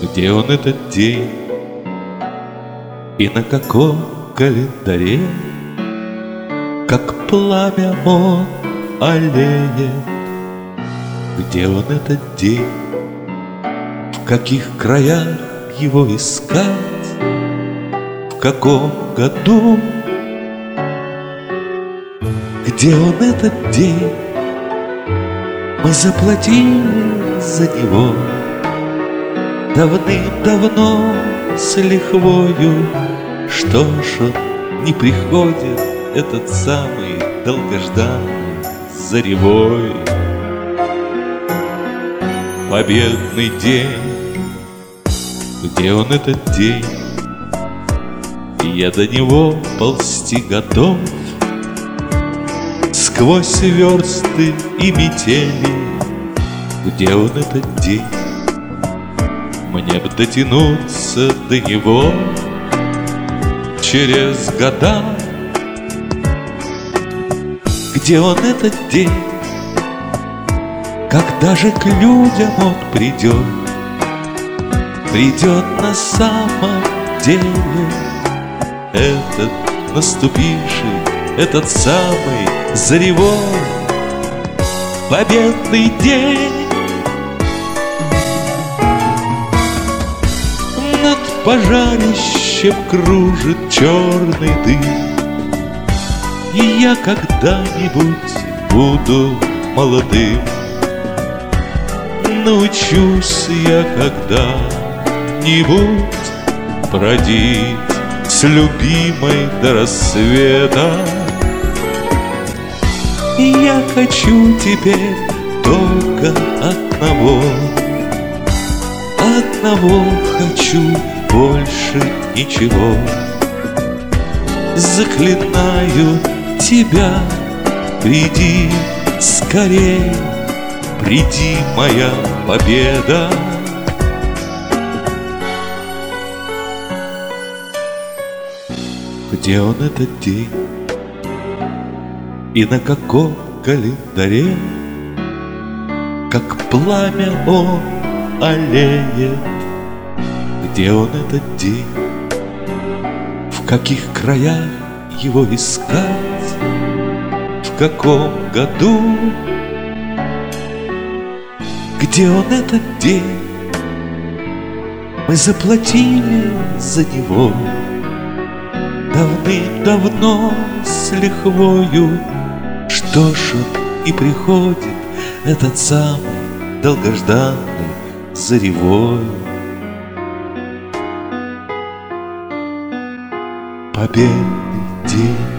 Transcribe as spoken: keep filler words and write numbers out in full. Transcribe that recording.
Где он этот день и на каком календаре? Как пламя он аллеет. Где он этот день? В каких краях его искать? В каком году? Где он этот день? Мы заплатили за него давным-давно с лихвою. Что ж он не приходит, этот самый долгожданный заревой? Победный день, где он этот день? Я до него ползти готов сквозь версты и метели. Где он этот день? Мне б дотянуться до него через года. Где он этот день? Когда же к людям он придет? Придет на самом деле этот наступивший, этот самый заревой победный день. Над пожарищем кружит черный дым, и я когда-нибудь буду молодым. Научусь я когда-нибудь бродить с любимой до рассвета. И я хочу теперь только одного, одного хочу, больше ничего. Заклинаю тебя, приди скорей, приди, моя победа. Где он этот день и на каком календаре? Как пламя он аллеет. Где он этот день? В каких краях его искать? В каком году? Где он этот день? Мы заплатили за него давным-давно с лихвою. Что ж он и приходит, этот самый долгожданный заревой победный день.